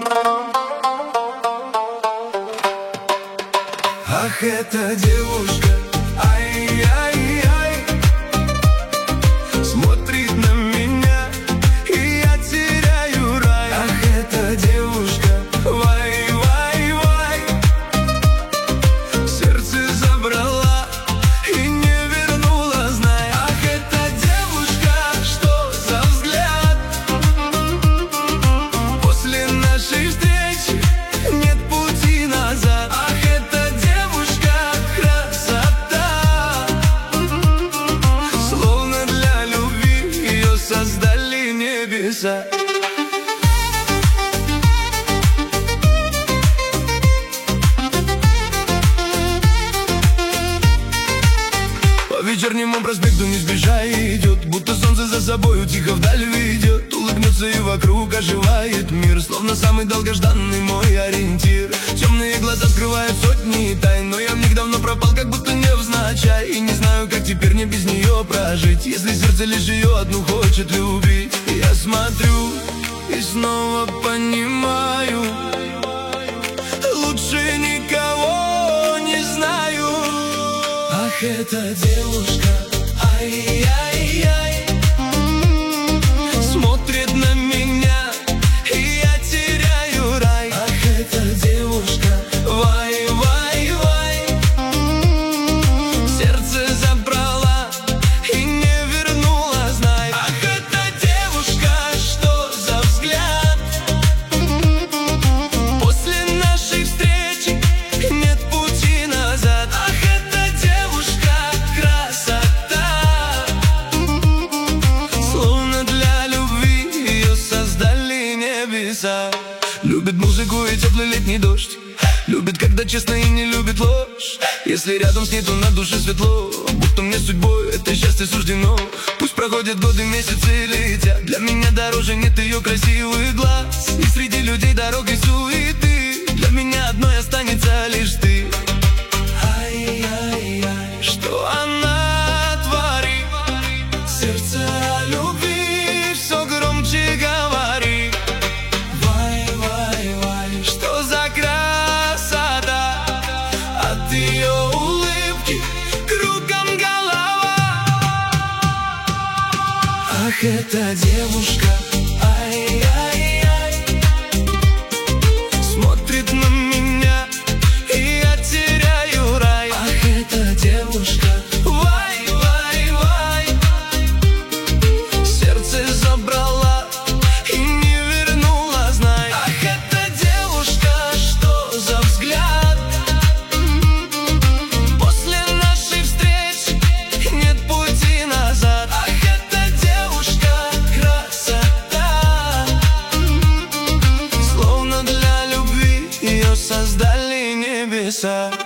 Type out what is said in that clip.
Ах, эта девушка, ай-яй-яй, смотрит на меня, и я теряю рай. Ах, эта девушка, вай-вай-вай, сердце забрала и не вернула, знай. Ах, эта девушка, что за взгляд, после нашей встречи нет пути назад. Ах, эта девушка красота, словно для любви ее создали небеса. По вечернему проспекту не спеша идет, будто солнце за собою тихо вдаль ведет. Улыбнется и вокруг оживает мир, словно самый долгожданный мой ориентир. Темные глаза скрывают сотни тайн, но я в них давно пропал, как будто невзначай. И не знаю, как теперь мне без нее прожить, если сердце лишь ее одну хочет любить. Я смотрю и снова понимаю, лучше никого не знаю. Ах, эта девушка, ай-яй-яй, смотрит на меня, и я теряю рай. Ах, эта девушка, вай-вай-вай, сердце забрала и не вернула, знай. Ах, эта девушка, что за взгляд, после нашей встречи нет пути назад. Ах, эта девушка красота, словно для любви ее создали небеса. Любит музыку и теплый летний дождь, любит, когда честно, и не любит ложь. Если рядом с ней, то на душе светло, будто мне судьбой это счастье суждено. Пусть проходят годы, месяцы летят, для меня дороже нет ее красивых глаз. И среди людей, дорог и суеты для меня одной останется лишь ты. Ай-яй-яй, что она творит, сердце о любви все громче говорит. Вай-вай-вай, что за красота, от ее улыбки кругом голова. Ах, эта девушка, ай-яй-яй, смотрит на меня, и я теряю рай. Ах, эта девушка, вай-вай-вай, сердце забрала и не вернула, знай. Ах, эта девушка, что за взгляд, после нашей встречи нет пути назад. Ах, эта девушка красота, словно для любви ее создали небеса.